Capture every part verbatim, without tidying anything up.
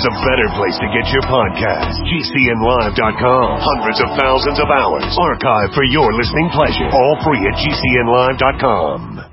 there's a better place to get your podcast. G C N live dot com. Hundreds of thousands of hours archived for your listening pleasure. All free at G C N live dot com.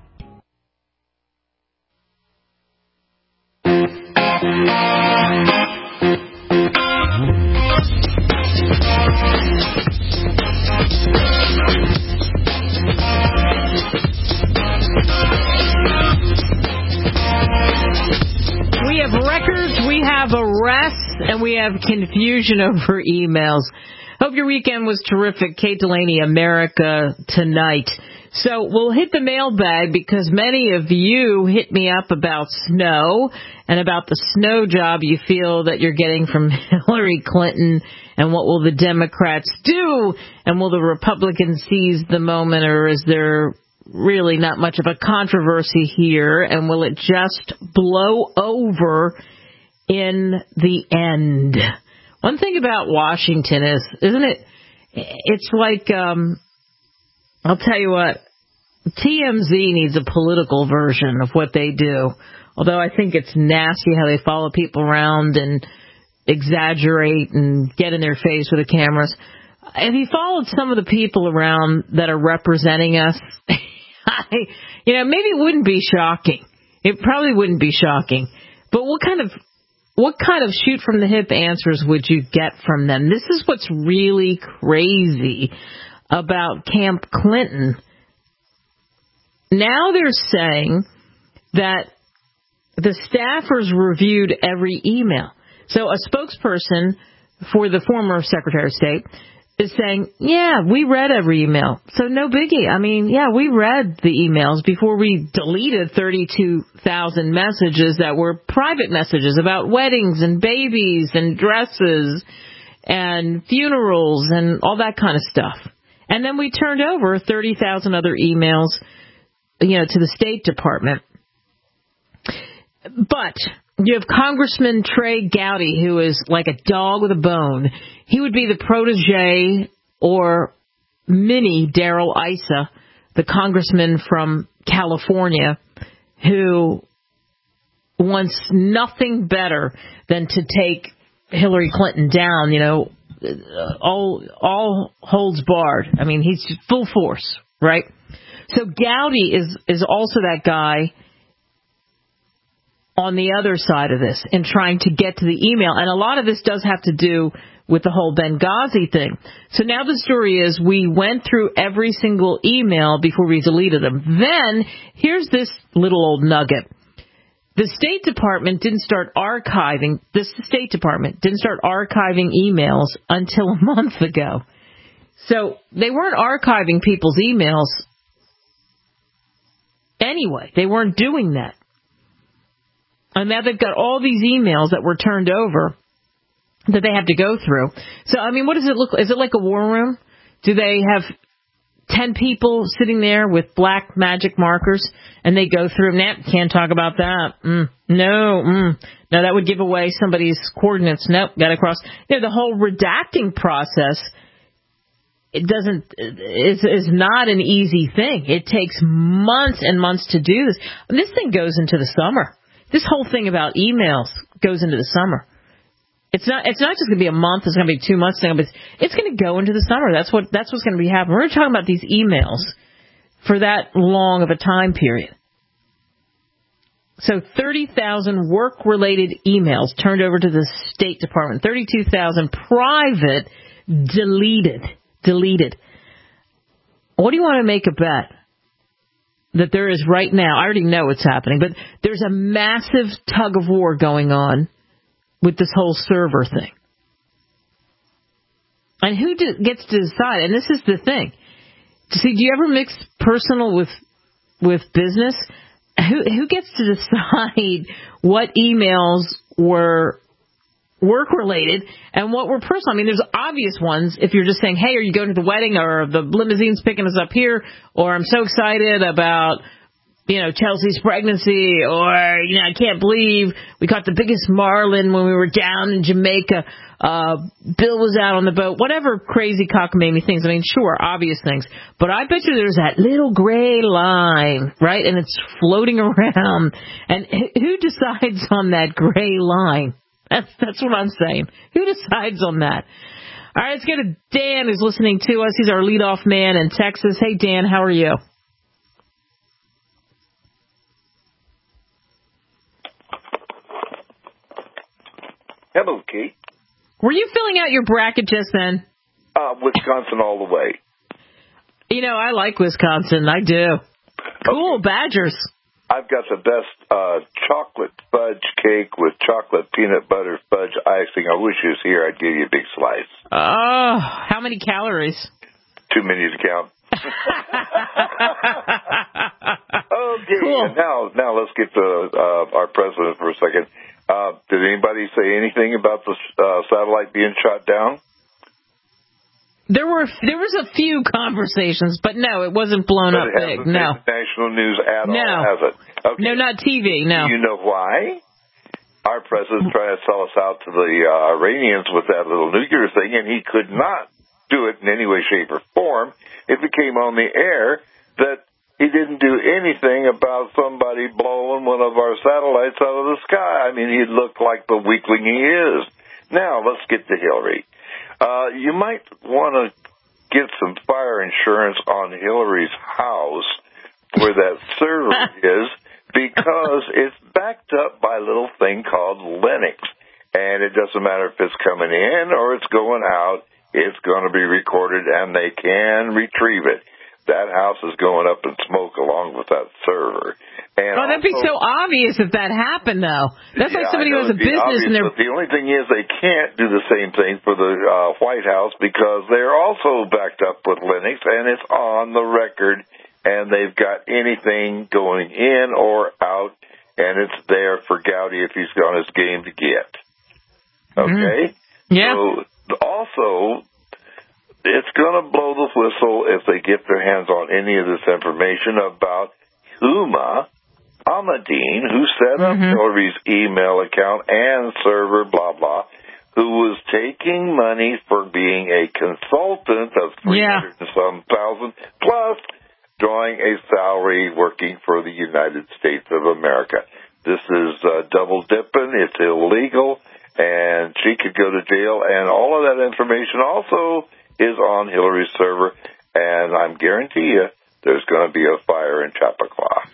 We have records, we have arrests, and we have confusion over emails. Hope your weekend was terrific. Kate Delaney, America Tonight. So we'll hit the mailbag because many of you hit me up about snow and about the snow job you feel that you're getting from Hillary Clinton, and what will the Democrats do, and will the Republicans seize the moment, or is there really not much of a controversy here, and will it just blow over in the end? One thing about Washington is, isn't it, it's like, um, I'll tell you what, T M Z needs a political version of what they do, although I think it's nasty how they follow people around and exaggerate and get in their face with the cameras. If you followed some of the people around that are representing us, I, you know, maybe it wouldn't be shocking. It probably wouldn't be shocking. But what kind of what kind of shoot from the hip answers would you get from them? This is what's really crazy about Camp Clinton. Now they're saying that the staffers reviewed every email. So a spokesperson for the former Secretary of State is saying, yeah, we read every email. So no biggie. I mean, yeah, we read the emails before we deleted thirty-two thousand messages that were private messages about weddings and babies and dresses and funerals and all that kind of stuff. And then we turned over thirty thousand other emails, you know, to the State Department. But you have Congressman Trey Gowdy, who is like a dog with a bone. He would be the protege or mini Darrell Issa, the congressman from California, who wants nothing better than to take Hillary Clinton down, you know, all all holds barred. I mean, he's full force, right? So Gowdy is, is also that guy on the other side of this in trying to get to the email. And a lot of this does have to do with the whole Benghazi thing. So now the story is we went through every single email before we deleted them. Then here's this little old nugget. The State Department didn't start archiving, this State Department didn't start archiving emails until a month ago. So they weren't archiving people's emails anyway. They weren't doing that. And now they've got all these emails that were turned over that they have to go through. So, I mean, what does it look like? Is it like a war room? Do they have ten people sitting there with black magic markers and they go through? Nah, can't talk about that. Mm, no, mm. No, that would give away somebody's coordinates. Nope, got to cross. You know, the whole redacting process, it doesn't, is, is not an easy thing. It takes months and months to do this. And this thing goes into the summer. This whole thing about emails goes into the summer. It's not. It's not just going to be a month. It's going to be two months. It's going to go into the summer. That's what. That's what's going to be happening. We're talking about these emails for that long of a time period. So thirty thousand work-related emails turned over to the State Department. thirty-two thousand private deleted. Deleted. What do you want to make a bet that there is right now? I already know what's happening, but there's a massive tug of war going on with this whole server thing. And who do, gets to decide? And this is the thing. See, do you ever mix personal with with business? Who who gets to decide what emails were work-related and what were personal? I mean, there's obvious ones. If you're just saying, hey, are you going to the wedding, or the limousine's picking us up here, or I'm so excited about, you know, Chelsea's pregnancy, or, you know, I can't believe we caught the biggest marlin when we were down in Jamaica. Uh, Bill was out on the boat. Whatever crazy cockamamie things. I mean, sure, obvious things. But I bet you there's that little gray line, right? And it's floating around. And who decides on that gray line? That's, that's what I'm saying. Who decides on that? All right, let's go to Dan, who's listening to us. He's our leadoff man in Texas. Hey, Dan, how are you? Hello, Kate. Were you filling out your bracket just then? Uh, Wisconsin all the way. You know, I like Wisconsin. I do. Cool, okay. Badgers. I've got the best uh, chocolate fudge cake with chocolate peanut butter fudge icing. I wish you was here. I'd give you a big slice. Oh, how many calories? Too many to count. Okay, cool. And now, now let's get to uh, our president for a second. Uh, did anybody say anything about the uh, satellite being shot down? There were there was a few conversations, but no, it wasn't blown but up it big. hasn't No, made national news at no. all, has it? Okay. No, not T V. No. Do you know why? Our president's trying to sell us out to the uh, Iranians with that little nuclear thing, and he could not do it in any way, shape, or form if it came on the air that he didn't do anything about somebody blowing one of our satellites out of the sky. I mean, he looked like the weakling he is. Now, let's get to Hillary. Uh, you might want to get some fire insurance on Hillary's house where that server is, because it's backed up by a little thing called Linux. And it doesn't matter if it's coming in or it's going out, it's going to be recorded and they can retrieve it. That house is going up in smoke along with that server. And oh, that'd also, be so obvious if that happened, though. That's yeah, like somebody who has a business obvious, and they're... But the only thing is they can't do the same thing for the uh, White House because they're also backed up with Linux, and it's on the record, and they've got anything going in or out, and it's there for Gowdy if he's on his game to get. Okay? Mm-hmm. Yeah. So also, it's going to blow the whistle if they get their hands on any of this information about Huma Ahmadine, who set up mm-hmm. Hillary's email account and server, blah, blah, who was taking money for being a consultant of three hundred yeah. and some thousand, plus drawing a salary working for the United States of America. This is uh, double dipping. It's illegal, and she could go to jail, and all of that information also is on Hillary's server, and I'm guarantee you there's going to be a fire in Chappaqua.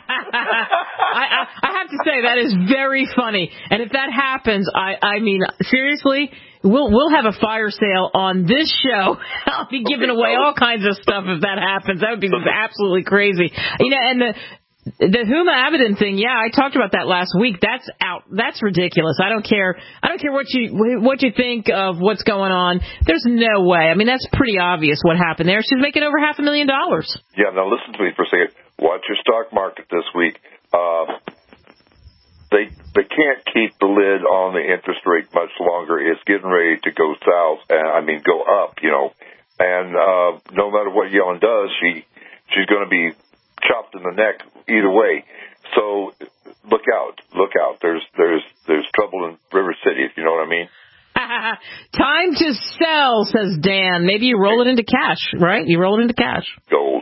I, I, I have to say, that is very funny. And if that happens, I, I mean, seriously, we'll we'll have a fire sale on this show. I'll be giving okay, away all kinds of stuff if that happens. That would be absolutely crazy. You know, and the... The Huma Abedin thing, yeah, I talked about that last week. That's out. That's ridiculous. I don't care. I don't care what you what you think of what's going on. There's no way. I mean, that's pretty obvious what happened there. She's making over half a million dollars. Yeah. Now listen to me for a second. Watch your stock market this week. Uh, they they can't keep the lid on the interest rate much longer. It's getting ready to go south. And I mean, go up. You know, and uh, no matter what Yellen does, she she's going to be chopped in the neck either way. So look out, look out. There's there's there's trouble in River City, if you know what I mean. Time to sell, says Dan. Maybe you roll it into cash, right? You roll it into cash. Gold.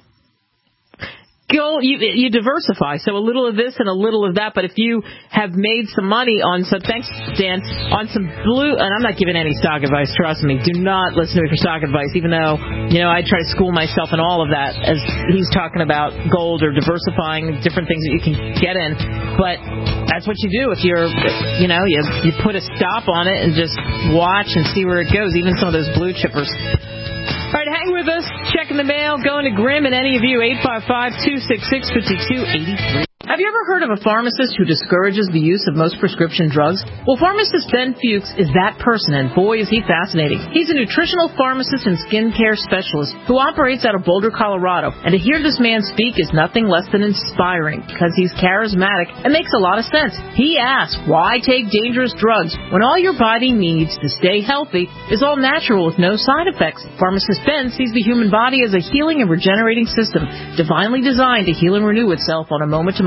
Gold, you, you diversify. So a little of this and a little of that. But if you have made some money on some, thanks, Dan, on some blue, and I'm not giving any stock advice, trust me. Do not listen to me for stock advice, even though, you know, I try to school myself in all of that as he's talking about gold or diversifying different things that you can get in. But that's what you do if you're, you know, you, you put a stop on it and just watch and see where it goes, even some of those blue chippers. All right, hang with us. Checking the mail. Going to Grimm and any of you. eight five five, two six six, five two eight three. Have you ever heard of a pharmacist who discourages the use of most prescription drugs? Well, pharmacist Ben Fuchs is that person, and boy, is he fascinating. He's a nutritional pharmacist and skincare specialist who operates out of Boulder, Colorado. And to hear this man speak is nothing less than inspiring, because he's charismatic and makes a lot of sense. He asks, why take dangerous drugs when all your body needs to stay healthy is all natural with no side effects? Pharmacist Ben sees the human body as a healing and regenerating system, divinely designed to heal and renew itself on a moment-to-moment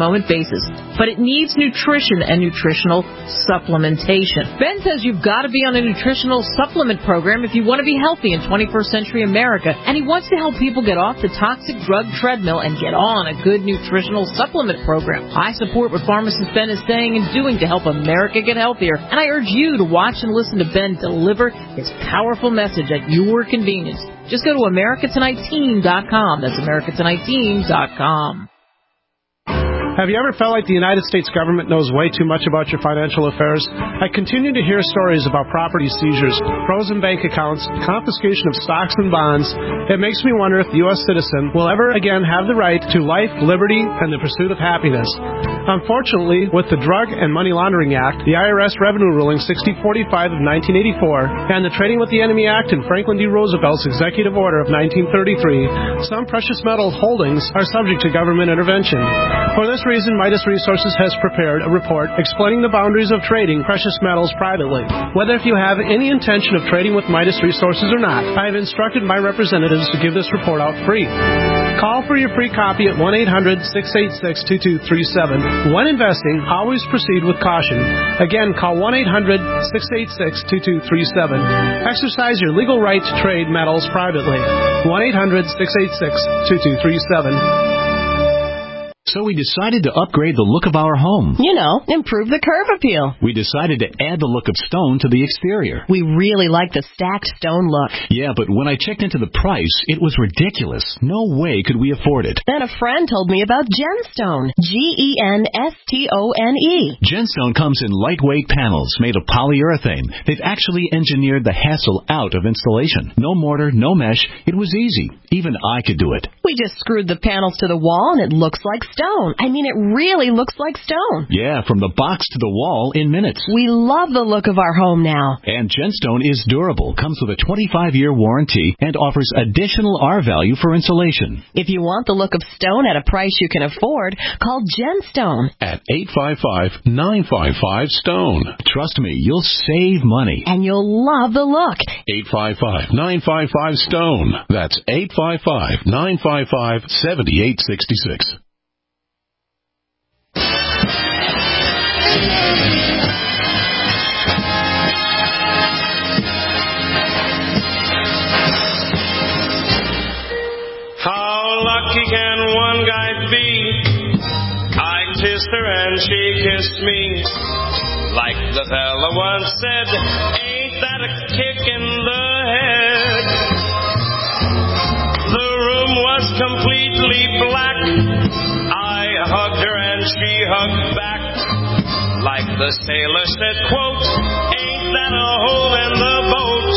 moment-to-moment basis, but it needs nutrition and nutritional supplementation. Ben says you've got to be on a nutritional supplement program if you want to be healthy in twenty-first century America, and he wants to help people get off the toxic drug treadmill and get on a good nutritional supplement program. I support what pharmacist Ben is saying and doing to help America get healthier, and I urge you to watch and listen to Ben deliver his powerful message at your convenience. Just go to America Tonight Team dot com. That's America Tonight Team dot com. Have you ever felt like the United States government knows way too much about your financial affairs? I continue to hear stories about property seizures, frozen bank accounts, confiscation of stocks and bonds. It makes me wonder if the U S citizen will ever again have the right to life, liberty, and the pursuit of happiness. Unfortunately, with the Drug and Money Laundering Act, the I R S Revenue Ruling sixty forty-five of nineteen eighty-four, and the Trading with the Enemy Act and Franklin D. Roosevelt's Executive Order of nineteen thirty-three, some precious metal holdings are subject to government intervention. For this reason, Midas Resources has prepared a report explaining the boundaries of trading precious metals privately. Whether if you have any intention of trading with Midas Resources or not, I have instructed my representatives to give this report out free. Call for your free copy at one eight hundred six eight six two two three seven. When investing, always proceed with caution. Again, call one eight hundred six eight six two two three seven. Exercise your legal right to trade metals privately. one eight hundred six eight six two two three seven. So we decided to upgrade the look of our home. You know, improve the curb appeal. We decided to add the look of stone to the exterior. We really like the stacked stone look. Yeah, but when I checked into the price, it was ridiculous. No way could we afford it. Then a friend told me about Genstone. G E N S T O N E. Genstone comes in lightweight panels made of polyurethane. They've actually engineered the hassle out of installation. No mortar, no mesh. It was easy. Even I could do it. We just screwed the panels to the wall and it looks like stone. I mean, it really looks like stone. Yeah, from the box to the wall in minutes. We love the look of our home now. And Genstone is durable, comes with a twenty-five year warranty, and offers additional R value for insulation. If you want the look of stone at a price you can afford, call Genstone at eight five five nine five five stone. Trust me, you'll save money. And you'll love the look. eight five five nine five five stone. That's eight five five nine five five seven eight six six. How lucky can one guy be? I kissed her and she kissed me. Like the fella once said, ain't that a kick in the head? The room was completely black. I hugged her and she hugged back. Like the sailor said, quote, ain't that a hole in the boat?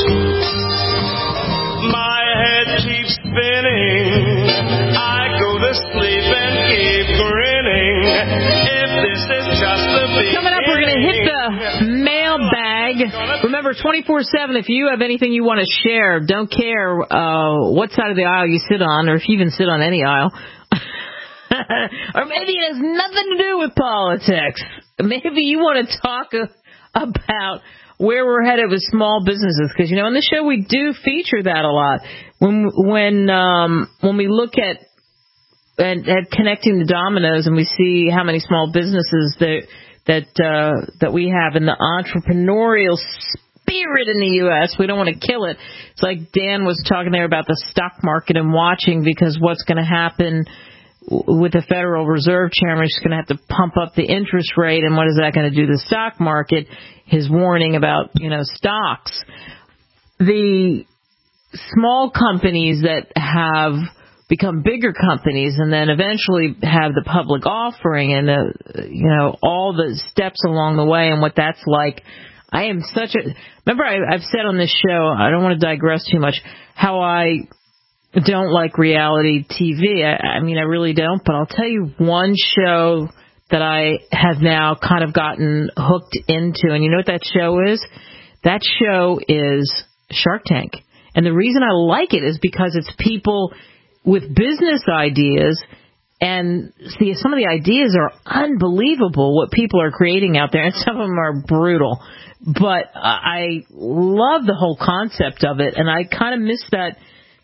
My head keeps spinning. I go to sleep and keep grinning. If this is just the beginning. Coming up, we're going to hit the mailbag. Remember, twenty-four seven, if you have anything you want to share, don't care uh, what side of the aisle you sit on, or if you even sit on any aisle. Or maybe it has nothing to do with politics. Maybe you want to talk about where we're headed with small businesses, because, you know, on the show we do feature that a lot. When when um, when we look at, at at connecting the dominoes and we see how many small businesses that that uh, that we have in the entrepreneurial spirit in the U S, we don't want to kill it. It's like Dan was talking there about the stock market and watching, because what's going to happen with the Federal Reserve Chairman is going to have to pump up the interest rate, and what is that going to do to the stock market? His warning about, you know, stocks. The small companies that have become bigger companies and then eventually have the public offering and, the, you know, all the steps along the way and what that's like. I am such a... Remember, I, I've said on this show, I don't want to digress too much, how I don't like reality T V. I, I mean, I really don't. But I'll tell you one show that I have now kind of gotten hooked into. And you know what that show is? That show is Shark Tank. And the reason I like it is because it's people with business ideas. And see, some of the ideas are unbelievable, what people are creating out there. And some of them are brutal. But I love the whole concept of it. And I kind of miss that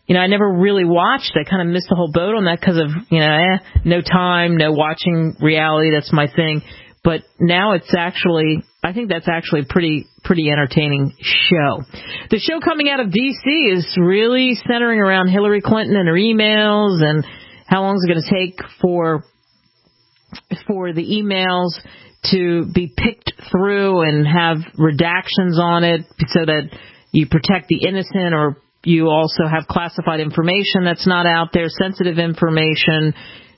you know, I never really watched. I kind of missed the whole boat on that because of, you know, eh, no time, no watching reality. That's my thing. But now it's actually, I think that's actually a pretty, pretty entertaining show. The show coming out of D C is really centering around Hillary Clinton and her emails and how long is it going to take for, for the emails to be picked through and have redactions on it so that you protect the innocent, or you also have classified information that's not out there, sensitive information.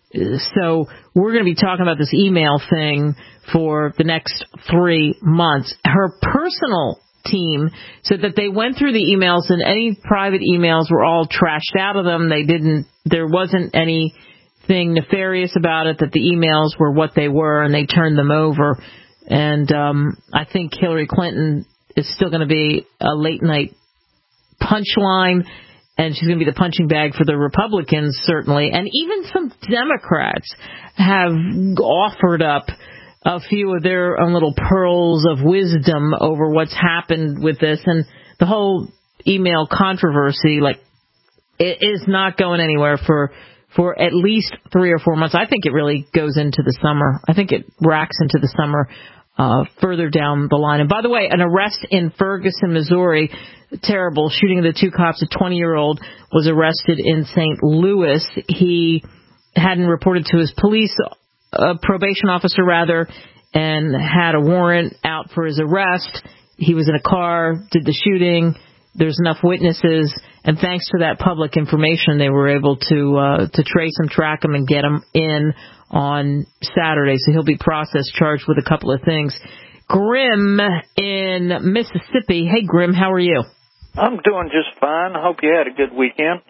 So we're going to be talking about this email thing for the next three months. Her personal team said that they went through the emails and any private emails were all trashed out of them. They didn't, there wasn't anything nefarious about it, that the emails were what they were and they turned them over. And um, I think Hillary Clinton is still going to be a late night punchline, and she's going to be the punching bag for the Republicans, certainly. And even some Democrats have offered up a few of their own little pearls of wisdom over what's happened with this. And the whole email controversy, like, it is not going anywhere for for at least three or four months. I think it really goes into the summer. I think it racks into the summer uh, further down the line. And by the way, an arrest in Ferguson, Missouri, terrible shooting of the two cops. A twenty-year-old was arrested in Saint Louis. He hadn't reported to his police uh, probation officer, rather, and had a warrant out for his arrest. He was in a car, did the shooting. There's enough witnesses, and thanks to that public information, they were able to uh, to trace him, track him, and get him in on Saturday. So he'll be processed, charged with a couple of things. Grim in Mississippi. Hey, Grim, how are you? I'm doing just fine. I hope you had a good weekend.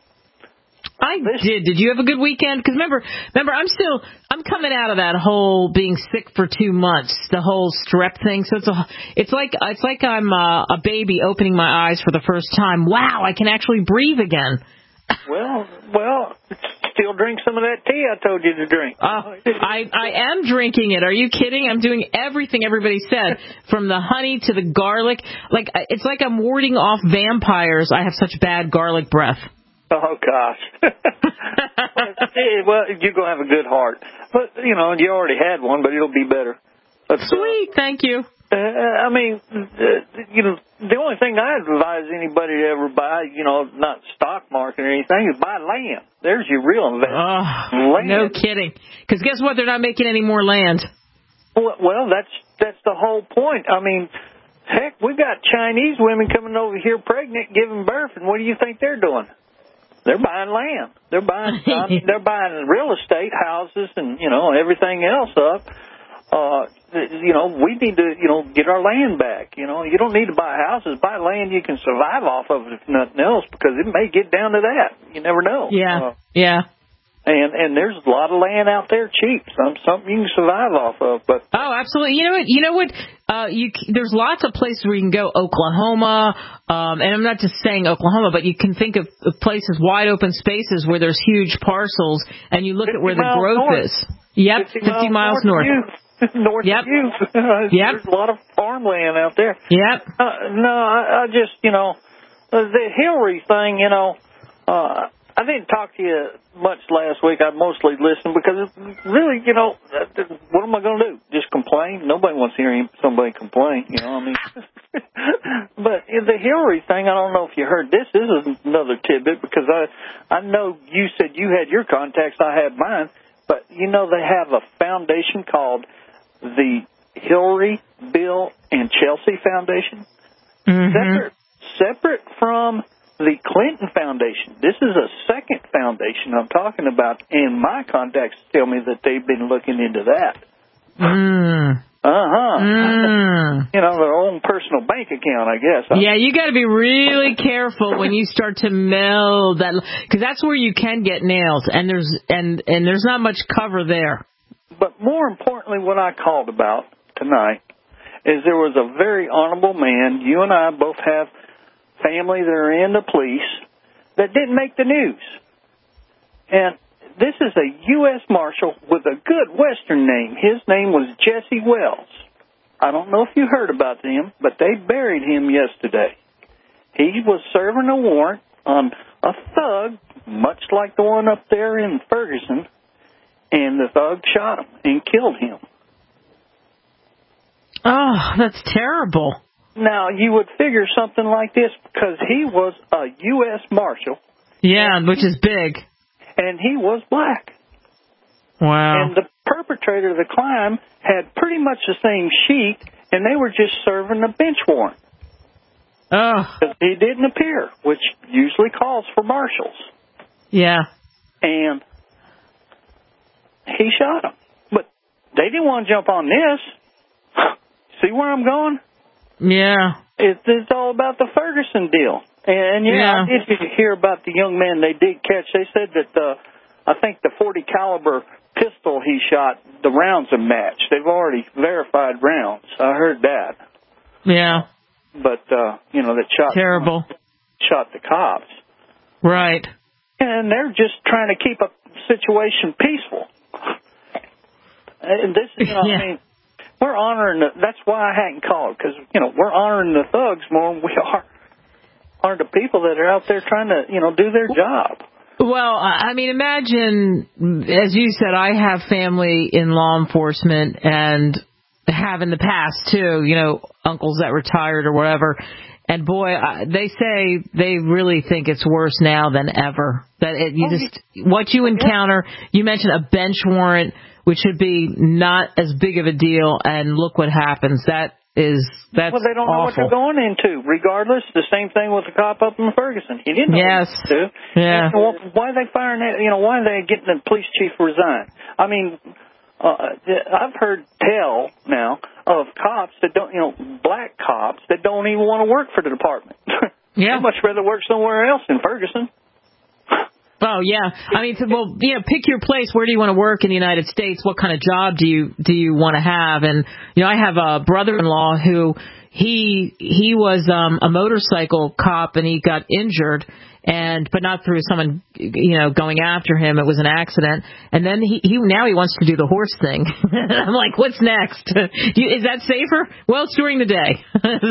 I did. Did you have a good weekend? Because remember, remember, I'm still, I'm coming out of that whole being sick for two months, the whole strep thing. So it's a, it's like, it's like I'm a, a baby opening my eyes for the first time. Wow, I can actually breathe again. Well, well, still drink some of that tea I told you to drink. Uh, I, I am drinking it. Are you kidding? I'm doing everything everybody said, from the honey to the garlic. Like, it's like I'm warding off vampires. I have such bad garlic breath. Oh, gosh. Well, you're going to have a good heart. But, you know, you already had one, but it'll be better. But, Sweet. Uh, Thank you. Uh, I mean, uh, you know, the only thing I advise anybody to ever buy, you know, not stock market or anything, is buy land. There's your real investment. Oh, land. No kidding. Because guess what? They're not making any more land. Well, well, that's that's the whole point. I mean, heck, we've got Chinese women coming over here pregnant, giving birth, and what do you think they're doing? They're buying land. They're buying they're buying real estate, houses, and, you know, everything else up. Uh, you know, we need to, you know, get our land back. You know, you don't need to buy houses. Buy land you can survive off of, if nothing else, because it may get down to that. You never know. Yeah, uh, yeah. And and there's a lot of land out there cheap, some something you can survive off of. But oh, absolutely. You know what? You know what? Uh, you there's lots of places where you can go. Oklahoma, um, and I'm not just saying Oklahoma, but you can think of places, wide open spaces where there's huge parcels, and you look at where the growth north. is. Yep, fifty, fifty miles, miles north. north. North yep. of you. Yep. There's a lot of farmland out there. Yep. Uh, no, I, I just, you know, the Hillary thing, you know, uh, I didn't talk to you much last week. I mostly listened because, really, you know, what am I going to do? Just complain? Nobody wants to hear somebody complain, you know what I mean? But the Hillary thing, I don't know if you heard this. This is another tidbit because I, I know you said you had your contacts, I had mine. But, you know, they have a foundation called the Hillary, Bill, and Chelsea Foundation. Mm-hmm. Separate, separate from the Clinton Foundation. This is a second foundation I'm talking about, and my contacts tell me that they've been looking into that. Mm. Uh-huh. Mm. You know, their own personal bank account, I guess. Yeah, you got to be really careful when you start to meld that, because that's where you can get nailed, and there's and and there's not much cover there. But more importantly, what I called about tonight is there was a very honorable man. You and I both have family that are in the police that didn't make the news, and this is a U S Marshal with a good Western name. His name was Jesse Wells. I don't know if you heard about him, but they buried him yesterday. He was serving a warrant on a thug, much like the one up there in Ferguson, and the thug shot him and killed him. Oh, that's terrible. Now, you would figure something like this because he was a U S Marshal. Yeah, which is big. And he was black. Wow. And the perpetrator of the crime had pretty much the same sheet, and they were just serving a bench warrant. Oh. He didn't appear, which usually calls for marshals. Yeah. And he shot him. But they didn't want to jump on this. See where I'm going? Yeah. It's, it's all about the Ferguson deal. And, yeah, yeah, I did hear about the young man they did catch. They said that, uh, I think the forty caliber pistol he shot, the rounds are matched. They've already verified rounds. I heard that. Yeah. But, uh, you know, that shot... Terrible. Shot the cops. Right. And they're just trying to keep a situation peaceful. And this is, you know, yeah. I mean, we're honoring the... That's why I hadn't called, because, you know, we're honoring the thugs more than we are, are the people that are out there trying to, you know, do their job. Well, I mean, imagine, as you said, I have family in law enforcement and have in the past, too, you know, uncles that retired or whatever. And, boy, they say they really think it's worse now than ever. That it, you just what you encounter, you mentioned a bench warrant, which should be not as big of a deal, and look what happens. That is, that's Well, they don't know awful. what they're going into. Regardless, the same thing with the cop up in Ferguson. He didn't know yes. what to do. Yeah. And, well, why are they firing that? You know, why are they getting the police chief to resign? I mean, uh, I've heard tell now of cops that don't, you know, black cops that don't even want to work for the department. Yeah. They'd much rather work somewhere else in Ferguson. Oh, yeah. I mean, well, you know, pick your place. Where do you want to work in the United States? What kind of job do you do you want to have? And, you know, I have a brother-in-law who he he was um, a motorcycle cop, and he got injured, and but not through someone, you know, going after him. It was an accident. And then he, he now he wants to do the horse thing. I'm like, what's next? Is that safer? Well, it's during the day.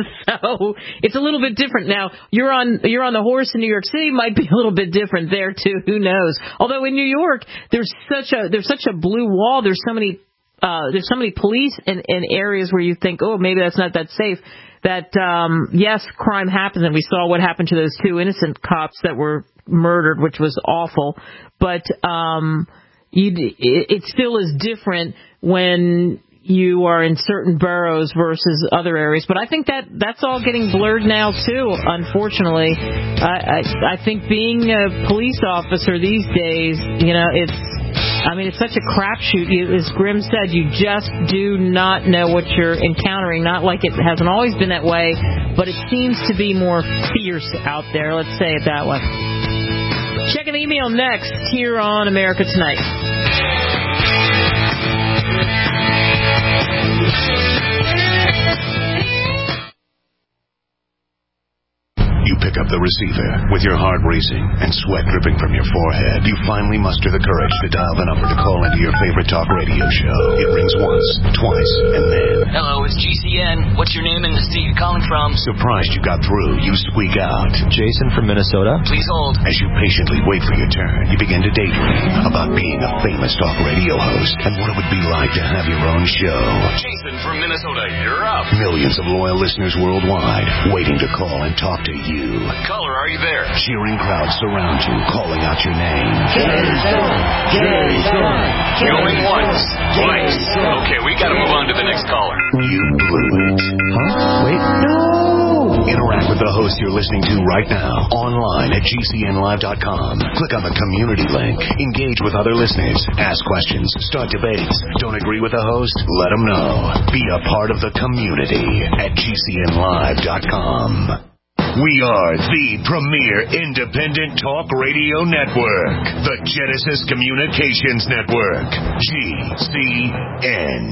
So it's a little bit different. Now, you're on you're on the horse in New York City, might be a little bit different there, too. Who knows? Although in New York, there's such a there's such a blue wall. There's so many uh, there's so many police in, in areas where you think, oh, maybe that's not that safe. That, um, yes, crime happens, and we saw what happened to those two innocent cops that were murdered, which was awful. But um, you, it, it still is different when you are in certain boroughs versus other areas. But I think that that's all getting blurred now, too, unfortunately. I, I, I think being a police officer these days, you know, it's... I mean, it's such a crapshoot. You, as Grim said, you just do not know what you're encountering. Not like it hasn't always been that way, but it seems to be more fierce out there. Let's say it that way. Check an email next here on America Tonight. You pick up the receiver with your heart racing and sweat dripping from your forehead. You finally muster the courage to dial the number to call into your favorite talk radio show. It rings once, twice, and then... Hello, it's G C N. What's your name and the state you're calling from? Surprised you got through, you squeak out. Jason from Minnesota. Please hold. As you patiently wait for your turn, you begin to daydream about being a famous talk radio host and what it would be like to have your own show. Jason from Minnesota, you're up. Millions of loyal listeners worldwide waiting to call and talk to you. Caller, are you there? Cheering crowds surround you, calling out your name. Jason! Jason! Going once, twice. Okay, we gotta move on to the next caller. You blew it. Huh? Wait, no! Interact with the host you're listening to right now, online at G C N live dot com. Click on the community link. Engage with other listeners. Ask questions. Start debates. Don't agree with the host? Let them know. Be a part of the community at G C N live dot com. We are the premier independent talk radio network, the Genesis Communications Network, G C N.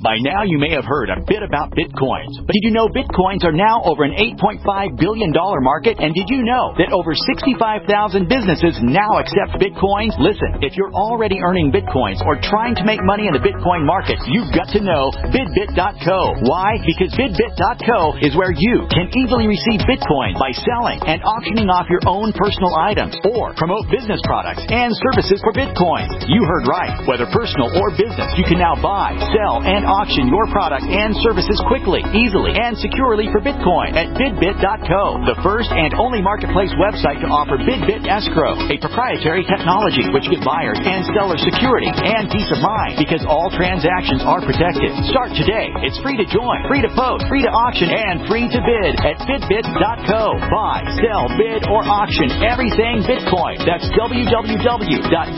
By now, you may have heard a bit about Bitcoins. But did you know Bitcoins are now over an eight point five billion dollars market? And did you know that over sixty-five thousand businesses now accept Bitcoins? Listen, if you're already earning Bitcoins or trying to make money in the Bitcoin market, you've got to know Bidbit dot co. Why? Because Bidbit dot co is where you can easily receive Bitcoin by selling and auctioning off your own personal items or promote business products and services for Bitcoin. You heard right. Whether personal or business, you can now buy, sell, and auction your product and services quickly, easily, and securely for Bitcoin at Bidbit dot co, the first and only marketplace website to offer Bidbit Escrow, a proprietary technology which gives buyers and sellers security and peace of mind because all transactions are protected. Start today. It's free to join, free to post, free to auction, and free to bid at Bidbit dot co. Buy, sell, bid, or auction everything Bitcoin. That's w w w dot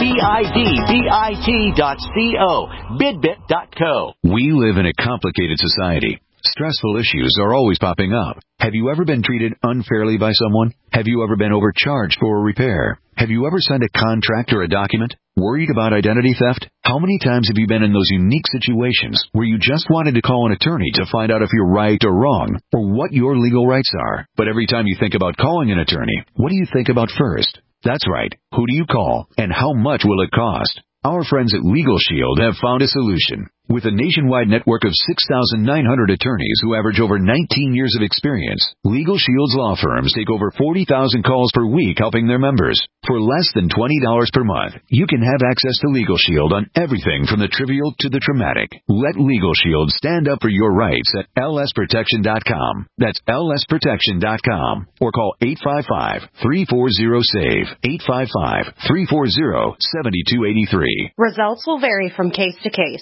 bidbit dot co. Bidbit dot co. We live in a complicated society. Stressful issues are always popping up. Have you ever been treated unfairly by someone? Have you ever been overcharged for a repair? Have you ever signed a contract or a document? Worried about identity theft? How many times have you been in those unique situations where you just wanted to call an attorney to find out if you're right or wrong, or what your legal rights are? But every time you think about calling an attorney, what do you think about first? That's right. Who do you call, and how much will it cost? Our friends at Legal Shield have found a solution. With a nationwide network of six thousand nine hundred attorneys who average over nineteen years of experience, Legal Shield's law firms take over forty thousand calls per week helping their members. For less than twenty dollars per month, you can have access to Legal Shield on everything from the trivial to the traumatic. Let Legal Shield stand up for your rights at L S protection dot com. That's L S protection dot com. Or call eight five five, three four zero, SAVE, eight five five, three four zero, seven two eight three. Results will vary from case to case.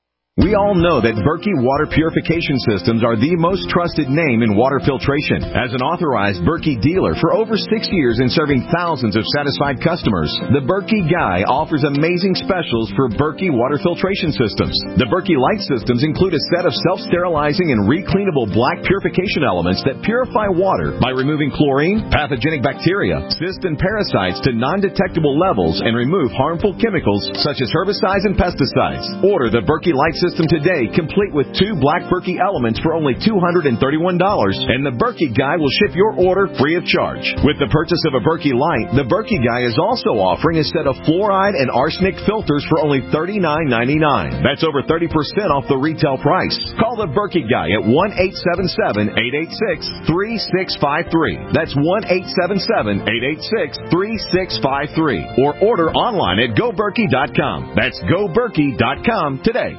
We all know that Berkey Water Purification Systems are the most trusted name in water filtration. As an authorized Berkey dealer for over six years and serving thousands of satisfied customers, the Berkey Guy offers amazing specials for Berkey Water Filtration Systems. The Berkey Light Systems include a set of self-sterilizing and recleanable black purification elements that purify water by removing chlorine, pathogenic bacteria, cysts, and parasites to non-detectable levels and remove harmful chemicals such as herbicides and pesticides. Order the Berkey Light System today, complete with two black Berkey elements for only two hundred thirty-one dollars, and the Berkey Guy will ship your order free of charge. With the purchase of a Berkey Light, the Berkey Guy is also offering a set of fluoride and arsenic filters for only thirty-nine ninety-nine. That's over thirty percent off the retail price. Call the Berkey Guy at one eight seven seven, eight eight six, three six five three. That's one eight seven seven, eight eight six, three six five three. Or order online at go berkey dot com. That's go berkey dot com today.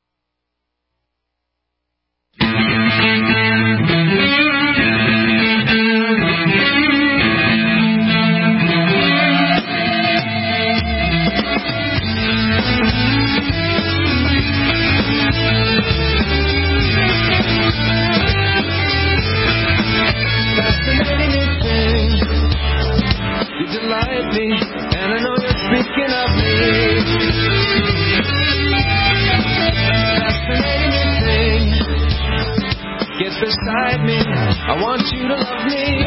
Beside me, I want you to love me.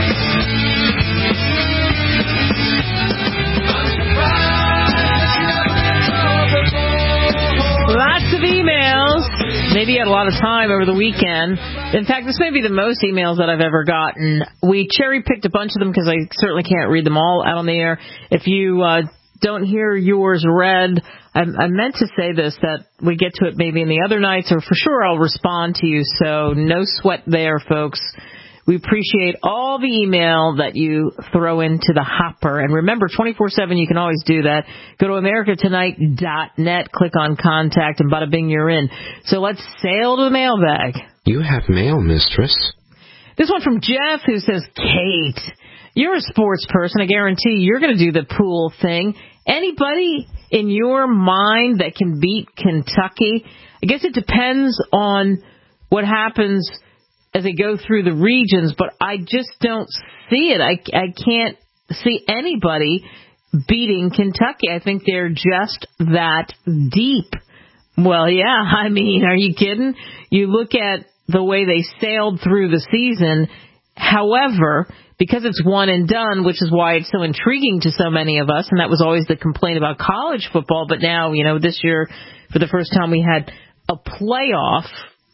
Lots of emails. Maybe you had a lot of time over the weekend. In fact, this may be the most emails that I've ever gotten. We cherry-picked a bunch of them because I certainly can't read them all out on the air. If you uh, don't hear yours read, I, I meant to say this, that we get to it maybe in the other nights, or for sure I'll respond to you, so no sweat there, folks. We appreciate all the email that you throw into the hopper. And remember, twenty-four seven, you can always do that. Go to america tonight dot net, click on contact, and bada bing, you're in. So let's sail to the mailbag. You have mail, mistress. This one from Jeff, who says, Kate, you're a sports person. I guarantee you're going to do the pool thing. Anybody in your mind that can beat Kentucky? I guess it depends on what happens as they go through the regions, but I just don't see it. I, I can't see anybody beating Kentucky. I think they're just that deep. Well, yeah, I mean, are you kidding? You look at the way they sailed through the season. However, because it's one and done, which is why it's so intriguing to so many of us, and that was always the complaint about college football, but now, you know, this year, for the first time, we had a playoff,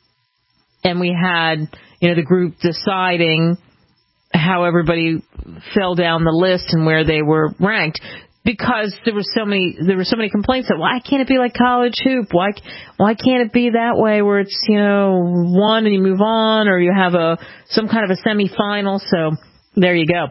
and we had, you know, the group deciding how everybody fell down the list and where they were ranked, because there were so many there were so many complaints that why can't it be like college hoop? Why why can't it be that way where it's, you know, one and you move on, or you have a some kind of a semifinal? So there you go.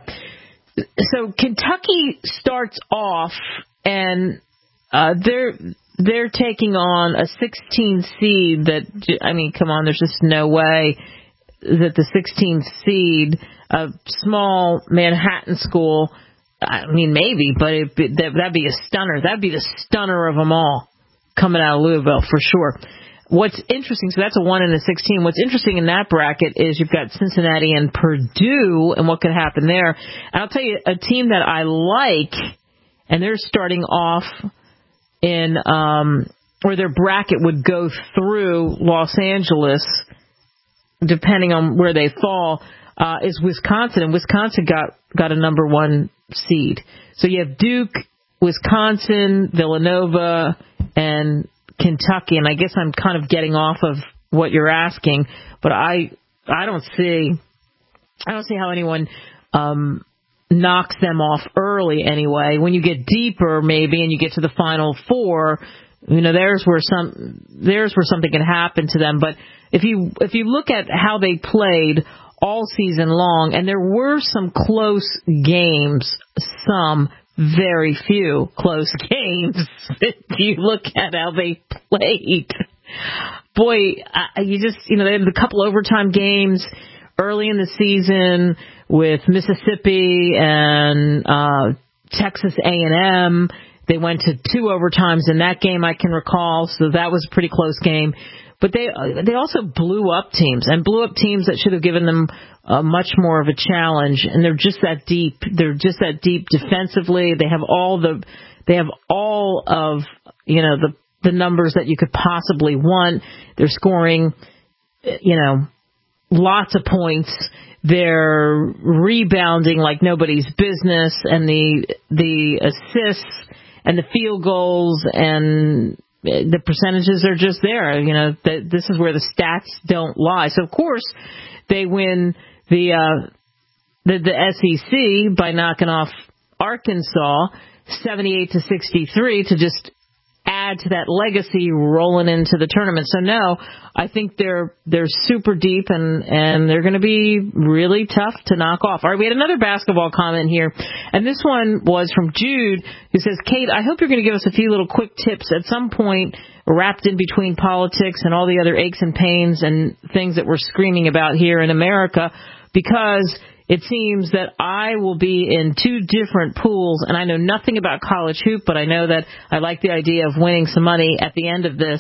So Kentucky starts off, and uh, they're they're taking on a sixteen seed. That I mean, come on, there's just no way that the sixteenth seed, a small Manhattan school. I mean, maybe, but it, that, that'd be a stunner. That'd be the stunner of them all coming out of Louisville for sure. What's interesting, so that's a one and a sixteen. What's interesting in that bracket is you've got Cincinnati and Purdue and what could happen there. And I'll tell you, a team that I like, and they're starting off in, um, or their bracket would go through Los Angeles, depending on where they fall, uh, is Wisconsin. And Wisconsin got, got a number one seed. So you have Duke, Wisconsin, Villanova, and Kentucky. And I guess I'm kind of getting off of what you're asking, but I I don't see I don't see how anyone um, knocks them off early anyway. When you get deeper, maybe, and you get to the Final Four, you know, there's where some there's where something can happen to them. But if you if you look at how they played all season long, and there were some close games, some very few close games. If you look at how they played, boy, uh, you just, you know, they had a couple overtime games early in the season with Mississippi and uh, Texas A and M. They went to two overtimes in that game, I can recall, so that was a pretty close game. But they they also blew up teams, and blew up teams that should have given them uh, much more of a challenge. And they're just that deep. They're just that deep defensively. They have all the they have all of you know the the numbers that you could possibly want. They're scoring, you know, lots of points. They're rebounding like nobody's business, and the the assists and the field goals and the percentages are just there. You know, that this is where the stats don't lie. So of course they win the uh, the, the S E C by knocking off Arkansas seventy-eight to sixty-three to just add to that legacy rolling into the tournament. So no, I think they're they're super deep, and and they're going to be really tough to knock off. All right, we had another basketball comment here, and this one was from Jude, who says, Kate, I hope you're going to give us a few little quick tips at some point wrapped in between politics and all the other aches and pains and things that we're screaming about here in America, because it seems that I will be in two different pools, and I know nothing about college hoop, but I know that I like the idea of winning some money at the end of this.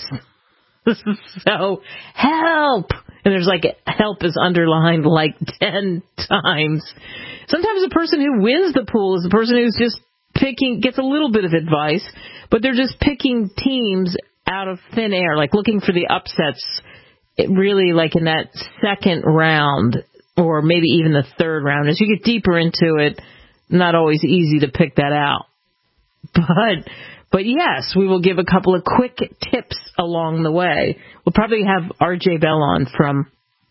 So, help! And there's like, help is underlined like ten times. Sometimes the person who wins the pool is the person who's just picking, gets a little bit of advice, but they're just picking teams out of thin air, like looking for the upsets, it really like in that second round, or maybe even the third round. As you get deeper into it, not always easy to pick that out. But, but yes, we will give a couple of quick tips along the way. We'll probably have R J Bell on from,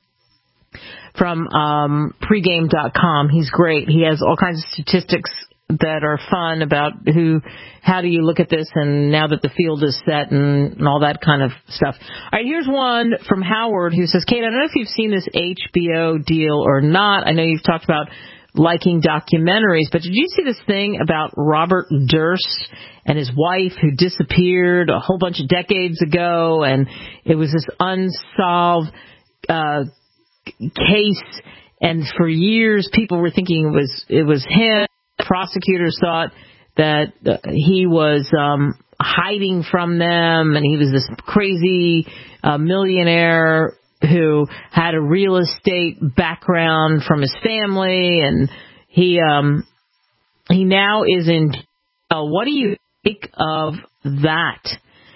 from, um, pregame dot com. He's great. He has all kinds of statistics that are fun about who, how do you look at this, and now that the field is set and, and all that kind of stuff. All right, here's one from Howard who says, Kate, I don't know if you've seen this H B O deal or not. I know you've talked about liking documentaries, but did you see this thing about Robert Durst and his wife who disappeared a whole bunch of decades ago, and it was this unsolved uh, case, and for years people were thinking it was it was him. Prosecutors thought that uh, he was um, hiding from them, and he was this crazy uh, millionaire who had a real estate background from his family, and he um, he now is in. Uh, what do you think of that?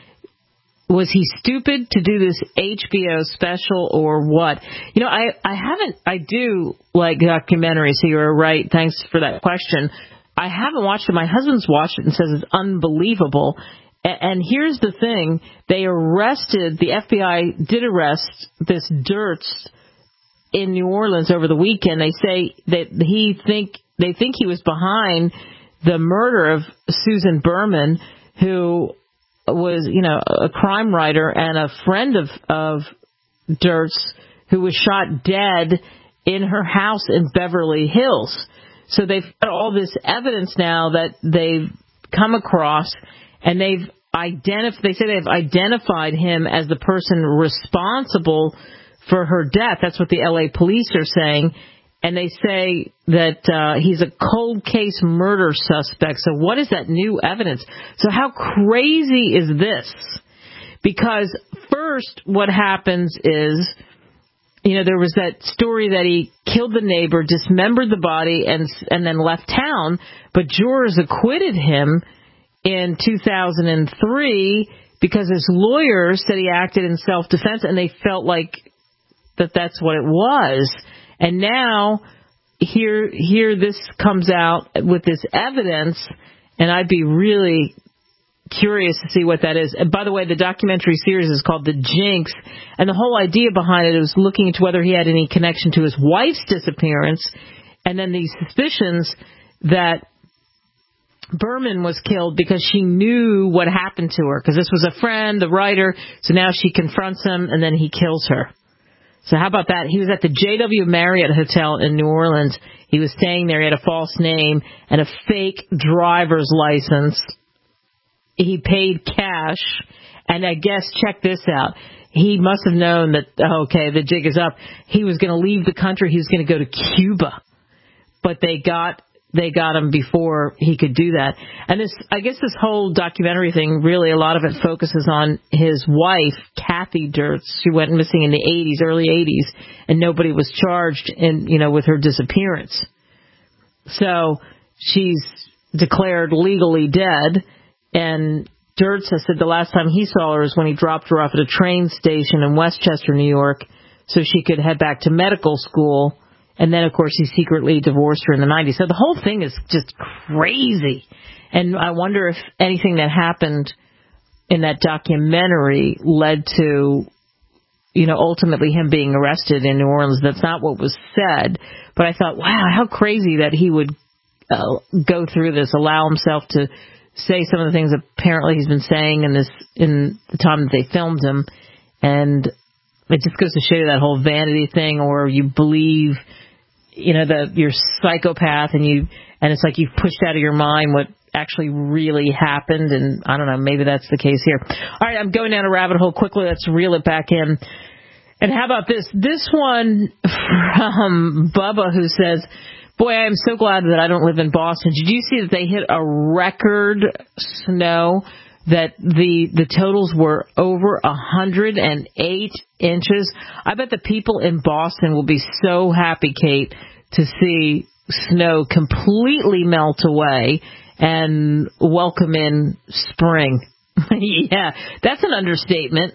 Was he stupid to do this H B O special or what? You know, I, I haven't, I do like documentaries, so you're right. Thanks for that question. I haven't watched it. My husband's watched it and says it's unbelievable. And here's the thing. They arrested, the F B I did arrest this Dirts in New Orleans over the weekend. They say that he think they think he was behind the murder of Susan Berman, who was, you know, a crime writer and a friend of, of Dirts, who was shot dead in her house in Beverly Hills. So they've got all this evidence now that they've come across, and they've identified, they say they've identified him as the person responsible for her death. That's what the L A police are saying. And they say that uh, he's a cold case murder suspect. So what is that new evidence? So how crazy is this? Because first what happens is, you know, there was that story that he killed the neighbor, dismembered the body, and and then left town. But jurors acquitted him in two thousand three because his lawyer said he acted in self-defense, and they felt like that that's what it was. And now here here this comes out with this evidence, and I'd be really curious to see what that is. And by the way, the documentary series is called The Jinx, and the whole idea behind it was looking into whether he had any connection to his wife's disappearance, and then these suspicions that Berman was killed because she knew what happened to her, because this was a friend, the writer, so now she confronts him, and then he kills her. So how about that? He was at the J W Marriott Hotel in New Orleans. He was staying there. He had a false name and a fake driver's license. He paid cash, and I guess, check this out, he must have known that, okay, the jig is up. He was going to leave the country. He was going to go to Cuba, but they got they got him before he could do that. And this, I guess this whole documentary thing, really a lot of it focuses on his wife, Kathy Dirts. She went missing in the eighties, early eighties, and nobody was charged in, you know, with her disappearance. So she's declared legally dead. And Dirts has said the last time he saw her was when he dropped her off at a train station in Westchester, New York, so she could head back to medical school. And then, of course, he secretly divorced her in the nineties. So the whole thing is just crazy. And I wonder if anything that happened in that documentary led to, you know, ultimately him being arrested in New Orleans. That's not what was said. But I thought, wow, how crazy that he would uh, go through this, allow himself to say some of the things apparently he's been saying in this in the time that they filmed him. And it just goes to show you that whole vanity thing, or you believe, you know, that you're psychopath, and you and it's like you've pushed out of your mind what actually really happened. And I don't know, maybe that's the case here. All right, I'm going down a rabbit hole quickly. Let's reel it back in. And how about this? This one from Bubba, who says, boy, I am so glad that I don't live in Boston. Did you see that they hit a record snow, that the the totals were over one hundred eight inches? I bet the people in Boston will be so happy, Kate, to see snow completely melt away and welcome in spring. Yeah, that's an understatement.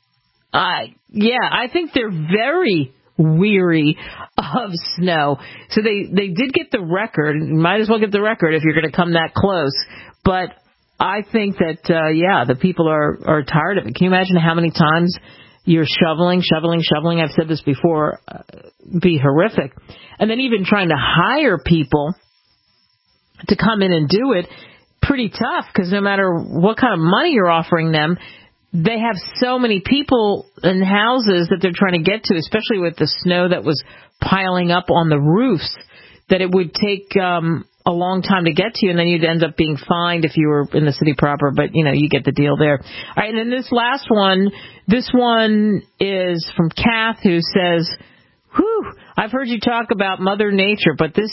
Uh, yeah, I think they're very weary of snow. So they, they did get the record. You might as well get the record if you're going to come that close. But I think that, uh, yeah, the people are, are tired of it. Can you imagine how many times you're shoveling, shoveling, shoveling? I've said this before, uh, be horrific. And then even trying to hire people to come in and do it, pretty tough, because no matter what kind of money you're offering them, they have so many people in houses that they're trying to get to, especially with the snow that was piling up on the roofs, that it would take um, a long time to get to you, and then you'd end up being fined if you were in the city proper. But, you know, you get the deal there. All right, and then this last one, this one is from Kath, who says, whew, I've heard you talk about Mother Nature, but this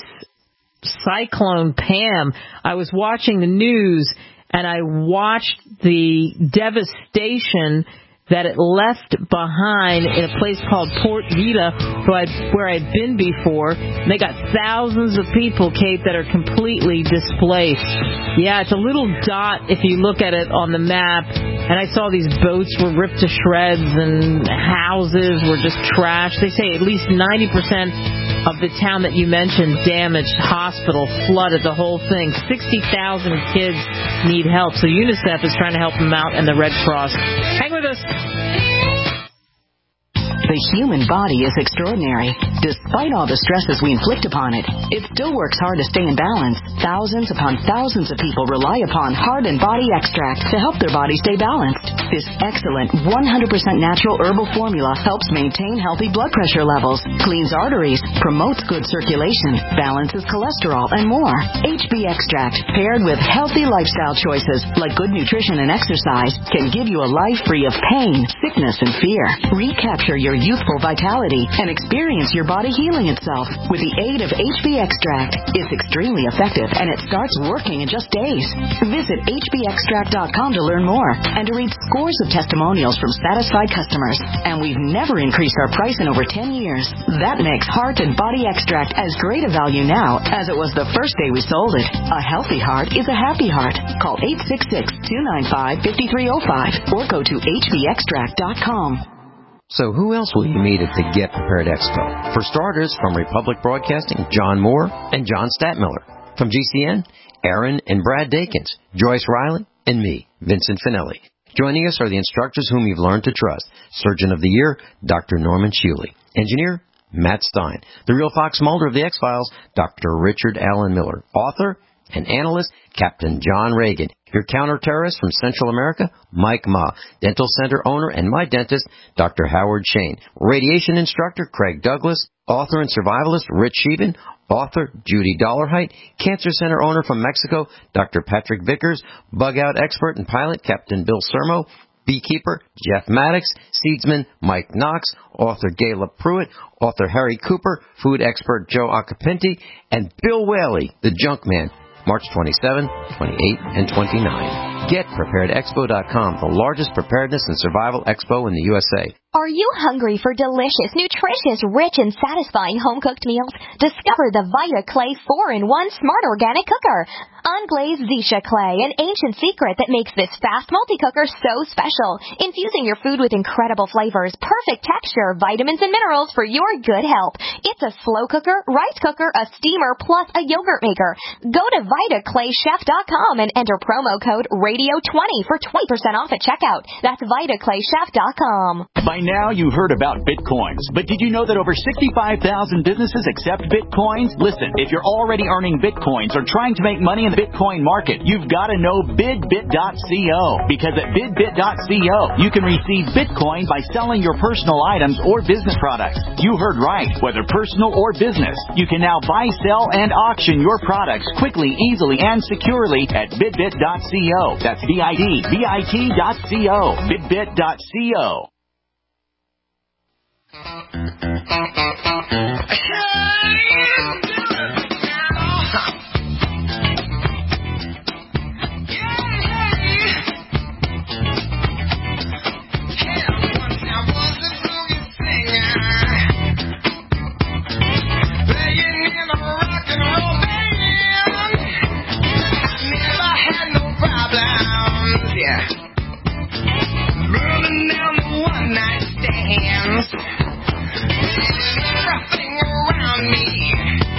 Cyclone Pam, I was watching the news, and I watched the devastation that it left behind in a place called Port Vila, where I'd been before. And they got thousands of people, Kate, that are completely displaced. Yeah, it's a little dot if you look at it on the map. And I saw these boats were ripped to shreds, and houses were just trashed. They say at least ninety percent of the town that you mentioned, damaged, hospital, flooded, the whole thing. sixty thousand kids need help. So UNICEF is trying to help them out, and the Red Cross. Hang with us. The human body is extraordinary. Despite all the stresses we inflict upon it, it still works hard to stay in balance. Thousands upon thousands of people rely upon Heart and Body Extract to help their body stay balanced. This excellent one hundred percent natural herbal formula helps maintain healthy blood pressure levels, cleans arteries, promotes good circulation, balances cholesterol, and more. H B Extract, paired with healthy lifestyle choices like good nutrition and exercise, can give you a life free of pain, sickness, and fear. Recapture your youthful vitality and experience your body healing itself with the aid of H B Extract. It's extremely effective, and it starts working in just days. Visit H B extract dot com to learn more and to read scores of testimonials from satisfied customers. And we've never increased our price in over ten years. That makes Heart and Body Extract as great a value now as it was the first day we sold it. A healthy heart is a happy heart. Call eight six six, two nine five, five three zero five or go to H B extract dot com. So who else will you meet at the Get Prepared Expo? For starters, from Republic Broadcasting, John Moore and John Statmiller. From G C N, Aaron and Brad Dakins, Joyce Riley, and me, Vincent Finelli. Joining us are the instructors whom you've learned to trust. Surgeon of the Year, Doctor Norman Shuley. Engineer, Matt Stein. The real Fox Mulder of the X-Files, Doctor Richard Allen Miller. Author and analyst, Captain John Reagan. Your counterterrorist from Central America, Mike Ma. Dental Center owner and my dentist, Doctor Howard Shane. Radiation instructor, Craig Douglas. Author and survivalist, Rich Sheehan. Author, Judy Dollarhite. Cancer Center owner from Mexico, Doctor Patrick Vickers. Bug out expert and pilot, Captain Bill Sermo. Beekeeper, Jeff Maddox. Seedsman, Mike Knox. Author, Gayla Pruitt. Author, Harry Cooper. Food expert, Joe Acapinti. And Bill Whaley, the junk man. March twenty-seventh, twenty-eighth, and twenty-ninth. Get Prepared Expo dot com, the largest preparedness and survival expo in the U S A. Are you hungry for delicious, nutritious, rich, and satisfying home-cooked meals? Discover the Vita Clay four in one Smart Organic Cooker. Unglazed Zisha Clay, an ancient secret that makes this fast multi-cooker so special. Infusing your food with incredible flavors, perfect texture, vitamins, and minerals for your good health. It's a slow cooker, rice cooker, a steamer, plus a yogurt maker. Go to Vita Clay Chef dot com and enter promo code radio twenty for twenty percent off at checkout. That's Vita Clay Chef dot com. By now, you've heard about Bitcoins, but did you know that over sixty-five thousand businesses accept Bitcoins? Listen, if you're already earning Bitcoins or trying to make money in the Bitcoin market, you've got to know bidbit dot co, because at bidbit dot co, you can receive Bitcoin by selling your personal items or business products. You heard right, whether personal or business. You can now buy, sell, and auction your products quickly, easily, and securely at bidbit dot co. That's B I D B I T dot co, bidbit dot co. Burning down the one night stands. Everything around me,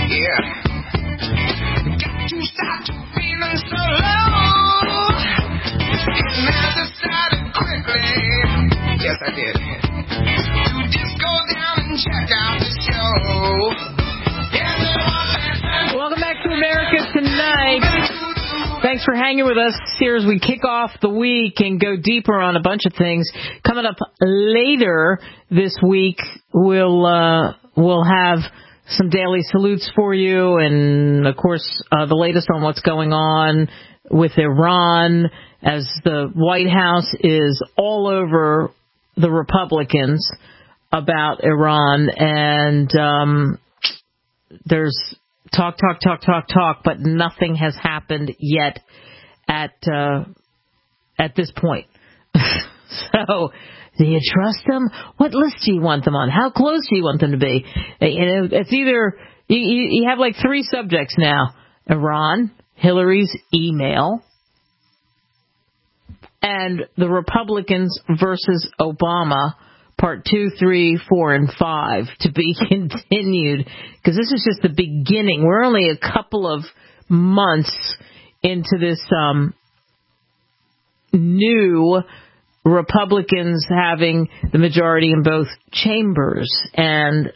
yeah. Got to stop feeling so low. And I decided quickly, yes I did, to just go down and check out the show. Welcome back to America Tonight. Thanks for hanging with us here as we kick off the week and go deeper on a bunch of things. Coming up later this week, we'll uh, we'll have some daily salutes for you, and of course uh, the latest on what's going on with Iran, as the White House is all over the Republicans about Iran, and um, there's talk, talk, talk, talk, talk, but nothing has happened yet at uh, at this point. So, do you trust them? What list do you want them on? How close do you want them to be? You know, it's either you, you have like three subjects now: Iran, Hillary's email, and the Republicans versus Obama part two, three, four, and five to be continued, because this is just the beginning. We're only a couple of months into this um, new Republicans having the majority in both chambers. And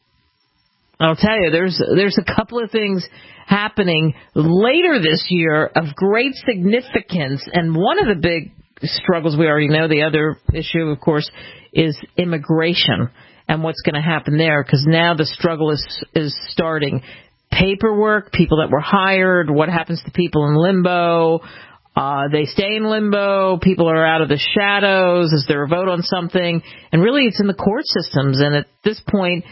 I'll tell you, there's there's a couple of things happening later this year of great significance. And one of the big struggles, we already know, the other issue, of course, is immigration and what's going to happen there, because now the struggle is is starting. Paperwork, people that were hired, what happens to people in limbo? Uh, they stay in limbo. People are out of the shadows. Is there a vote on something? And really, it's in the court systems. And at this point,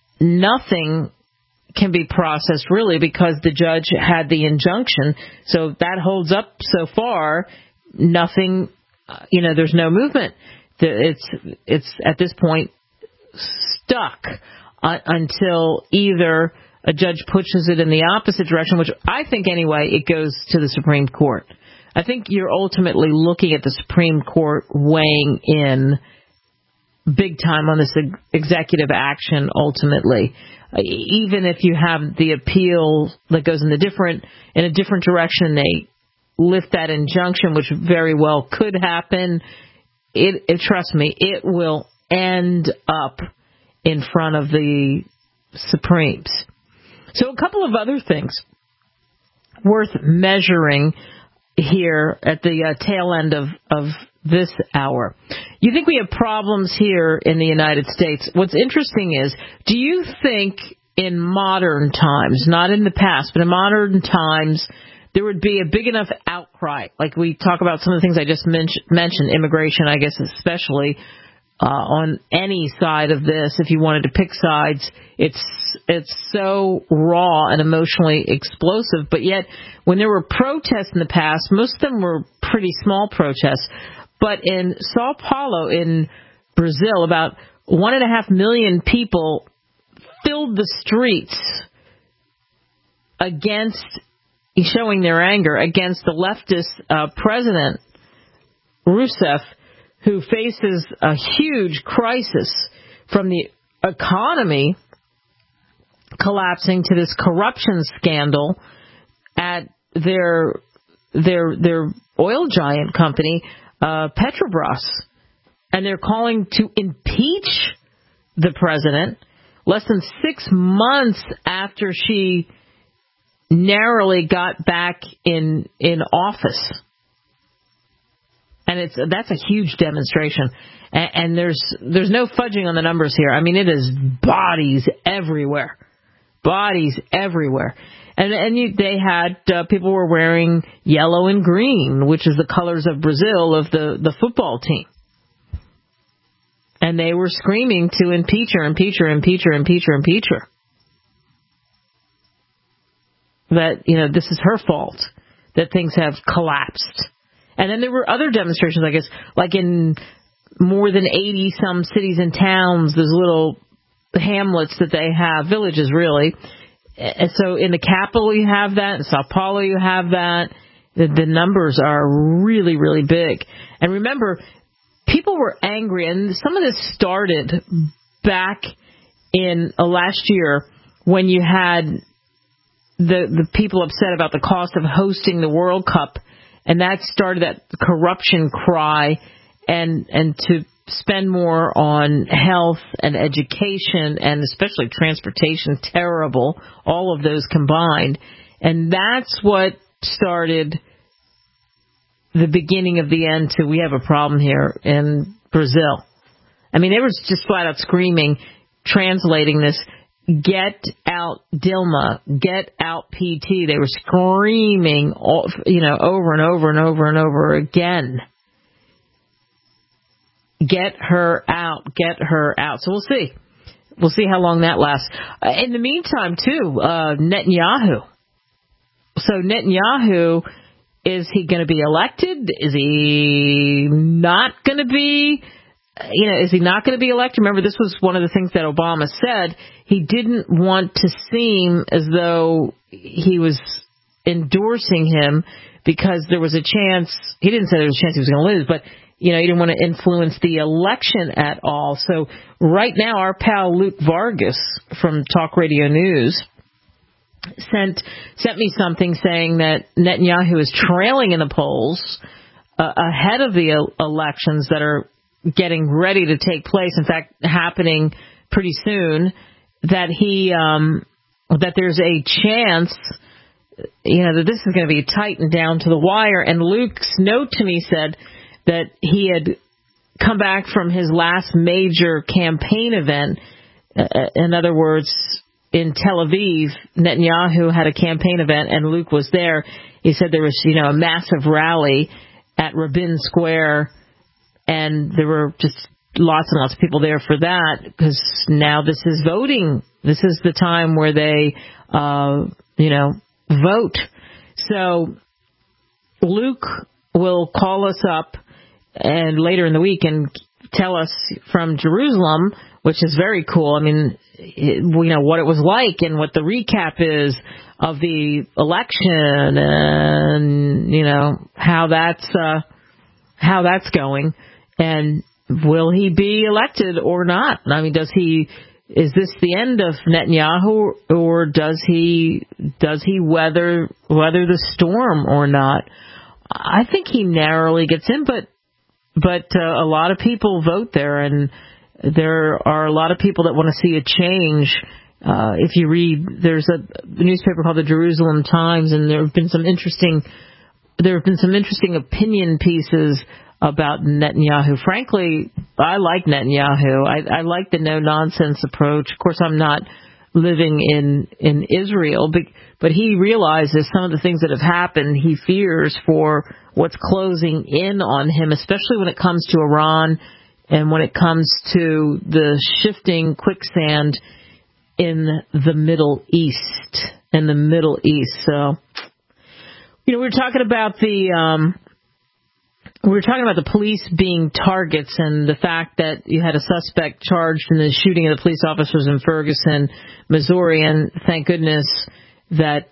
nothing can be processed, really, because the judge had the injunction. So that holds up so far. Nothing, uh, you know, there's no movement. It's, it's at this point stuck uh, until either a judge pushes it in the opposite direction, which I think, anyway, it goes to the Supreme Court. I think you're ultimately looking at the Supreme Court weighing in big time on this ex- executive action ultimately. Uh, even if you have the appeal that goes in the different in a different direction, they lift that injunction, which very well could happen. It, it trust me, it will end up in front of the Supremes. So a couple of other things worth measuring here at the uh, tail end of, of this hour. You think we have problems here in the United States. What's interesting is, do you think in modern times, not in the past, but in modern times, there would be a big enough outcry? Like we talk about some of the things I just men- mentioned, immigration, I guess especially, uh, on any side of this, if you wanted to pick sides, it's it's so raw and emotionally explosive. But yet, when there were protests in the past, most of them were pretty small protests. But in Sao Paulo, in Brazil, about one and a half million people filled the streets against, showing their anger against the leftist uh, president, Rousseff, who faces a huge crisis from the economy collapsing to this corruption scandal at their their their oil giant company, uh, Petrobras. And they're calling to impeach the president less than six months after she narrowly got back in in office. And it's that's a huge demonstration. And, and there's there's no fudging on the numbers here. I mean, it is bodies everywhere. Bodies everywhere. And and you, they had uh, people were wearing yellow and green, which is the colors of Brazil, of the, the football team. And they were screaming to impeach her, impeach her, impeach her, impeach her, impeach her. That, you know, this is her fault that things have collapsed. And then there were other demonstrations, I guess, like in more than eighty some cities and towns, those little hamlets that they have, villages really. And so in the capital you have that, in Sao Paulo you have that. The, the numbers are really, really big. And remember, people were angry, and some of this started back in uh, last year when you had the the people upset about the cost of hosting the World Cup, and that started that corruption cry, and and to spend more on health and education and especially transportation, terrible, all of those combined. And that's what started the beginning of the end to we have a problem here in Brazil. I mean, they were just flat out screaming, translating this, get out Dilma, get out P T. They were screaming, you know, over and over and over and over again. Get her out, get her out. So we'll see. We'll see how long that lasts. Uh, in the meantime, too, uh, Netanyahu. So Netanyahu, is he going to be elected? Is he not going to be? You know, is he not going to be elected? Remember, this was one of the things that Obama said. He didn't want to seem as though he was endorsing him because there was a chance. He didn't say there was a chance he was going to lose, but you know, he didn't want to influence the election at all. So right now, our pal Luke Vargas from Talk Radio News sent sent me something saying that Netanyahu is trailing in the polls uh, ahead of the elections that are getting ready to take place. In fact, happening pretty soon. That he um, that there's a chance, you know, that this is going to be tightened down to the wire. And Luke's note to me said that he had come back from his last major campaign event. Uh, in other words, in Tel Aviv, Netanyahu had a campaign event, and Luke was there. He said there was, you know, a massive rally at Rabin Square, and there were just lots and lots of people there for that, because now this is voting. This is the time where they, uh, you know, vote. So Luke will call us up and later in the week and tell us from Jerusalem, which is very cool. I mean, it, you know, what it was like and what the recap is of the election, and, you know, how that's, uh, how that's going. And will he be elected or not? I mean, does he, is this the end of Netanyahu, or does he, does he weather, weather the storm or not? I think he narrowly gets in, but, but uh, a lot of people vote there, and there are a lot of people that want to see a change. Uh, if you read, there's a newspaper called the Jerusalem Times, and there have been some interesting, there have been some interesting opinion pieces about Netanyahu. Frankly, I like Netanyahu. I, I like the no-nonsense approach. Of course, I'm not living in, in Israel, but, but he realizes some of the things that have happened. He fears for what's closing in on him, especially when it comes to Iran and when it comes to the shifting quicksand in the Middle East. In the Middle East. So, you know, we were talking about the... Um, We were talking about the police being targets and the fact that you had a suspect charged in the shooting of the police officers in Ferguson, Missouri, and thank goodness that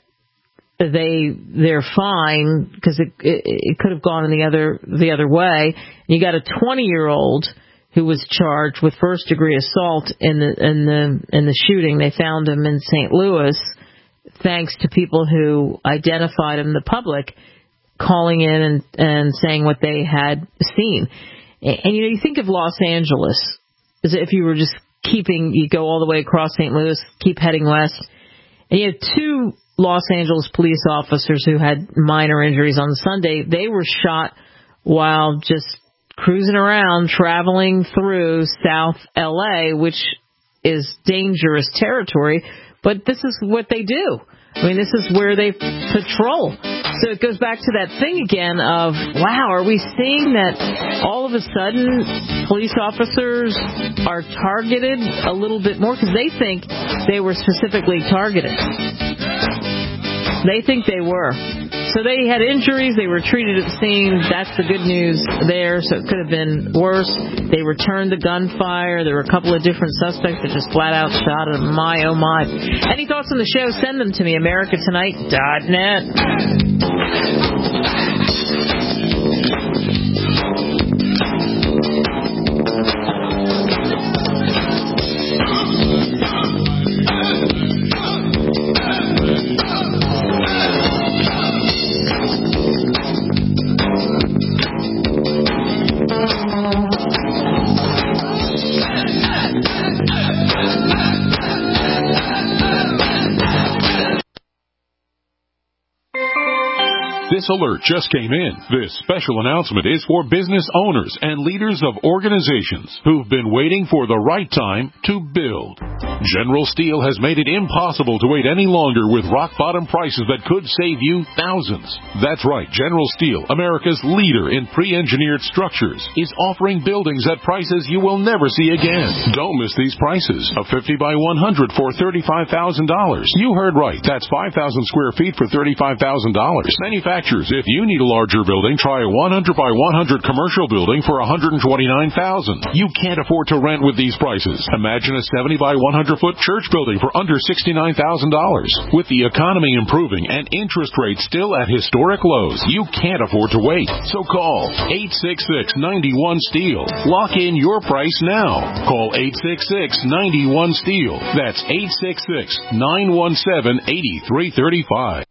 they they're fine, because it, it it could have gone in the other the other way. You got a twenty-year-old who was charged with first degree assault in the in the in the shooting. They found him in Saint Louis, thanks to people who identified him, the public, calling in and, and saying what they had seen. And, and, you know, you think of Los Angeles as if you were just keeping, you go all the way across Saint Louis, keep heading west, and you have two Los Angeles police officers who had minor injuries on Sunday. They were shot while just cruising around, traveling through South L A, which is dangerous territory, but this is what they do. I mean, this is where they patrol. So it goes back to that thing again of, wow, are we seeing that all of a sudden police officers are targeted a little bit more? Because they think they were specifically targeted. They think they were. So they had injuries. They were treated at the scene. That's the good news there. So it could have been worse. They returned the gunfire. There were a couple of different suspects that just flat out shot at them. My, oh, my. Any thoughts on the show? Send them to me, america tonight dot net. This alert just came in. This special announcement is for business owners and leaders of organizations who've been waiting for the right time to build. General Steel has made it impossible to wait any longer with rock-bottom prices that could save you thousands. That's right, General Steel, America's leader in pre-engineered structures, is offering buildings at prices you will never see again. Don't miss these prices. A fifty by one hundred for thirty-five thousand dollars. You heard right. That's five thousand square feet for thirty-five thousand dollars. Manufactured manufacturers. If you need a larger building, try a one hundred by one hundred commercial building for one hundred twenty-nine thousand dollars. You can't afford to rent with these prices. Imagine a seventy by one hundred foot church building for under sixty-nine thousand dollars. With the economy improving and interest rates still at historic lows, you can't afford to wait. So call eight six six, nine one, STEEL. Lock in your price now. Call eight six six, nine one, STEEL. That's eight six six, nine one seven, eight three three five.